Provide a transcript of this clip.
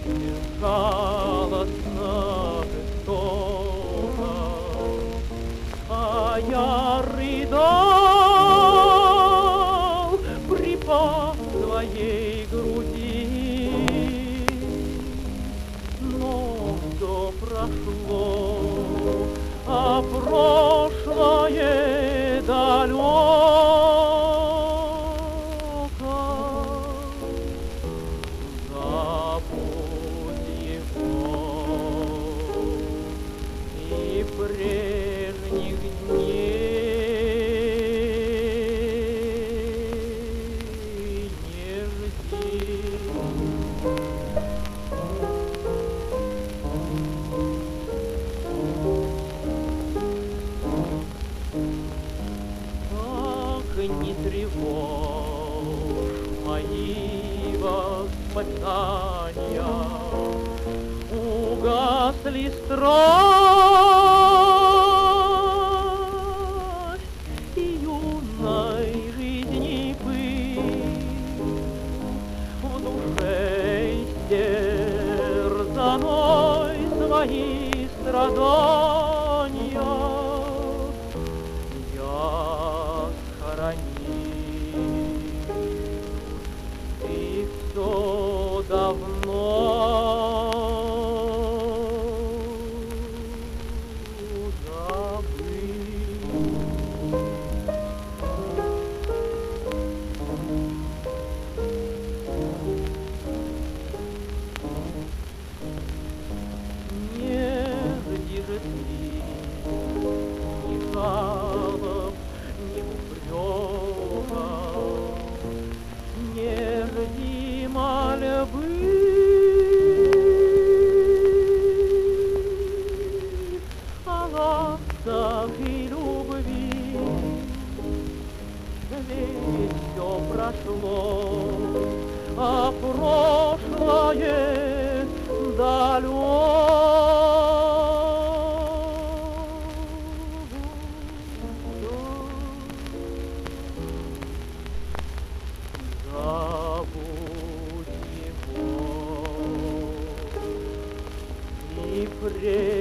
безжалостно жестоко, а я рыдал, припав к твоей груди. Но все прошло, а прошлое далеко. Забудь его и прежних дней не жди. Не тревожь мои воспоминания, угасли страсть и юной жизни пыль. В душе истерзаной свои страдания и все давно забыл. Не жди же ты ни жалоб, ни упреков, не жди мольбы, о ласках и любви. Ведь все прошло, а прошлое далеко. Забудь его и прежде